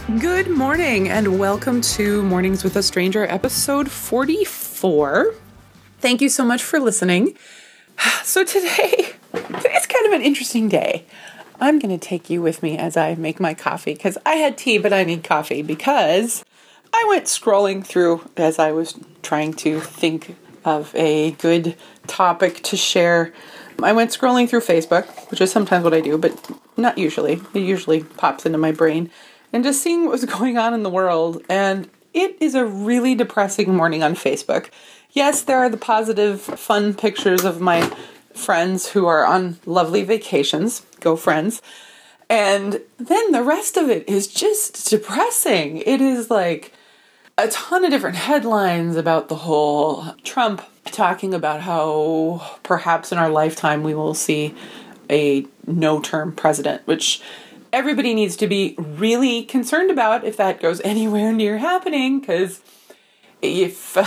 Good morning and welcome to Mornings with a Stranger, episode 44. Thank you so much for listening. So today's kind of an interesting day. I'm going to take you with me as I make my coffee because I had tea, but I need coffee because I went scrolling through as I was trying to think of a good topic to share. I went scrolling through Facebook, which is sometimes what I do, but not usually. It usually pops into my brain. And just seeing what was going on in the world. And it is a really depressing morning on Facebook. Yes, there are the positive, fun pictures of my friends who are on lovely vacations. Go friends. And then the rest of it is just depressing. It is like a ton of different headlines about the whole Trump talking about how perhaps in our lifetime we will see a no-term president, which everybody needs to be really concerned about if that goes anywhere near happening, because if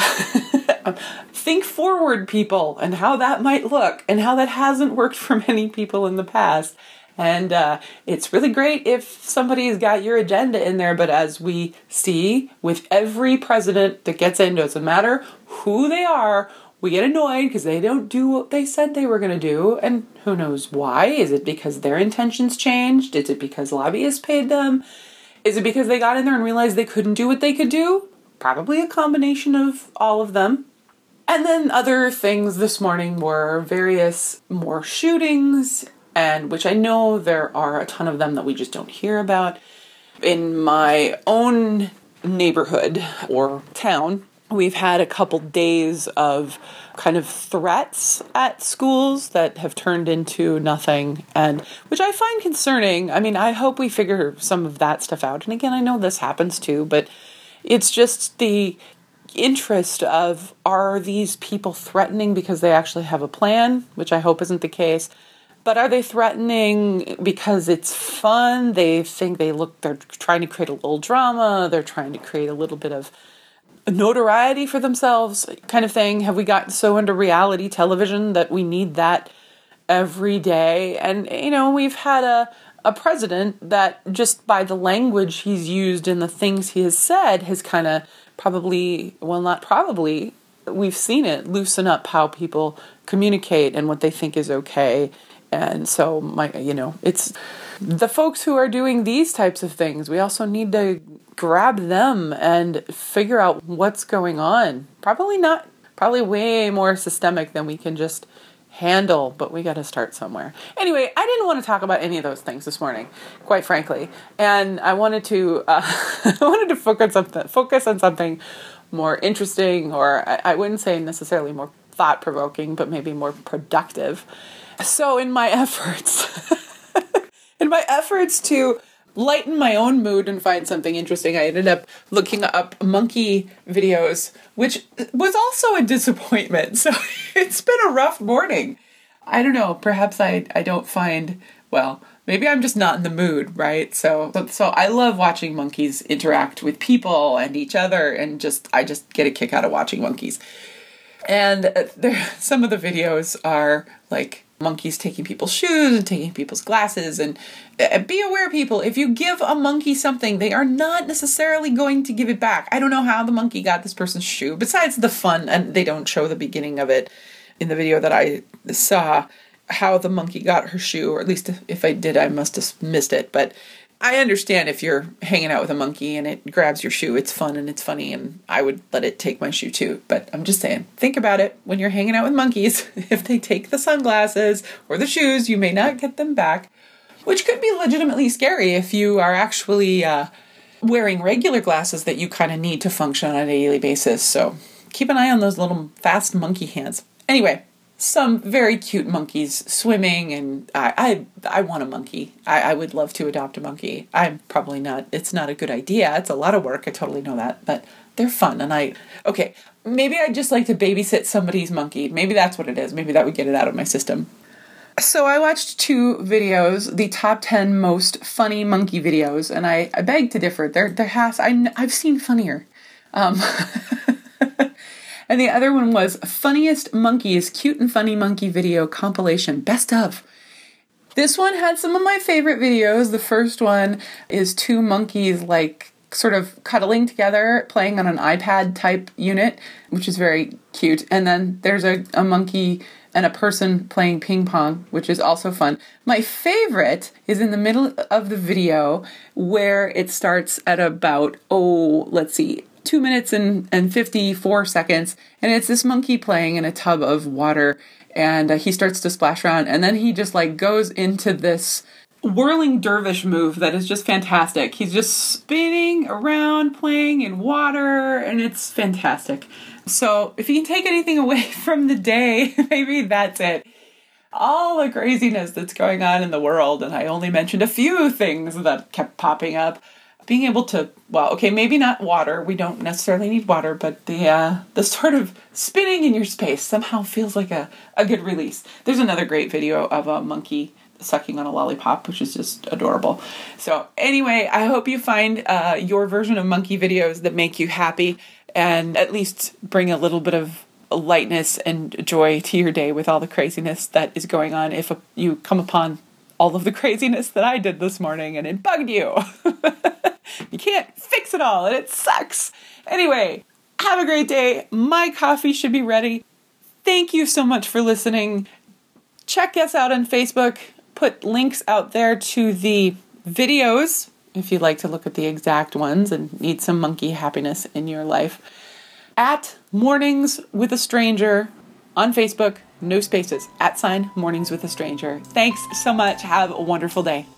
think forward, people, and how that might look and how that hasn't worked for many people in the past. And it's really great if somebody's got your agenda in there, but as we see with every president that gets in, doesn't matter who they are, we get annoyed because they don't do what they said they were going to do, and who knows why? Is it because their intentions changed? Is it because lobbyists paid them? Is it because they got in there and realized they couldn't do what they could do? Probably a combination of all of them. And then other things this morning were various more shootings, and which I know there are a ton of them that we just don't hear about. In my own neighborhood or town, we've had a couple days of kind of threats at schools that have turned into nothing, and which I find concerning. I mean, I hope we figure some of that stuff out. And again, I know this happens too, but it's just the interest of, are these people threatening because they actually have a plan, which I hope isn't the case. But are they threatening because it's fun? They think they're trying to create a little drama. They're trying to create a little bit of notoriety for themselves kind of thing. Have we gotten so into reality television that we need that every day? And, you know, we've had a president that just by the language he's used and the things he has said has kind of we've seen it loosen up how people communicate and what they think is okay. And so it's the folks who are doing these types of things, we also need to grab them and figure out what's going on. Probably way more systemic than we can just handle, but we got to start somewhere. Anyway, I didn't want to talk about any of those things this morning, quite frankly. And I wanted to focus on something more interesting, or I wouldn't say necessarily more thought-provoking, but maybe more productive. So in my efforts to lighten my own mood and find something interesting, I ended up looking up monkey videos, which was also a disappointment. So it's been a rough morning. I don't know, perhaps I don't find, well, maybe I'm just not in the mood, right? So I love watching monkeys interact with people and each other, and I just get a kick out of watching monkeys. And some of the videos are like monkeys taking people's shoes and taking people's glasses. And be aware, people, if you give a monkey something, they are not necessarily going to give it back. I don't know how the monkey got this person's shoe, besides the fun, and they don't show the beginning of it in the video that I saw, how the monkey got her shoe, or at least if I did, I must have missed it. But I understand if you're hanging out with a monkey and it grabs your shoe, it's fun and it's funny, and I would let it take my shoe too. But I'm just saying, think about it when you're hanging out with monkeys. If they take the sunglasses or the shoes, you may not get them back, which could be legitimately scary if you are actually wearing regular glasses that you kind of need to function on a daily basis. So keep an eye on those little fast monkey hands. Anyway, some very cute monkeys swimming, and I want a monkey. I would love to adopt a monkey. I'm probably not. It's not a good idea. It's a lot of work. I totally know that, but they're fun. And maybe I'd just like to babysit somebody's monkey. Maybe that's what it is. Maybe that would get it out of my system. So I watched 2 videos, the top 10 most funny monkey videos, and I beg to differ. I've seen funnier. And the other one was Funniest Monkeys Cute and Funny Monkey Video Compilation Best of. This one had some of my favorite videos. The first one is two monkeys like sort of cuddling together, playing on an iPad type unit, which is very cute. And then there's a monkey and a person playing ping pong, which is also fun. My favorite is in the middle of the video where it starts at about, 2 minutes and 54 seconds. And it's this monkey playing in a tub of water, and he starts to splash around. And then he just like goes into this whirling dervish move that is just fantastic. He's just spinning around, playing in water, and it's fantastic. So if you can take anything away from the day, maybe that's it. All the craziness that's going on in the world, and I only mentioned a few things that kept popping up. Being able to, maybe not water. We don't necessarily need water, but the sort of spinning in your space somehow feels like a good release. There's another great video of a monkey sucking on a lollipop, which is just adorable. So anyway, I hope you find your version of monkey videos that make you happy and at least bring a little bit of lightness and joy to your day with all the craziness that is going on. If you come upon all of the craziness that I did this morning and it bugged you. You can't fix it all and it sucks. Anyway, have a great day. My coffee should be ready. Thank you so much for listening. Check us out on Facebook. Put links out there to the videos if you'd like to look at the exact ones and need some monkey happiness in your life. At Mornings with a Stranger on Facebook, no spaces, @ Mornings with a Stranger. Thanks so much. Have a wonderful day.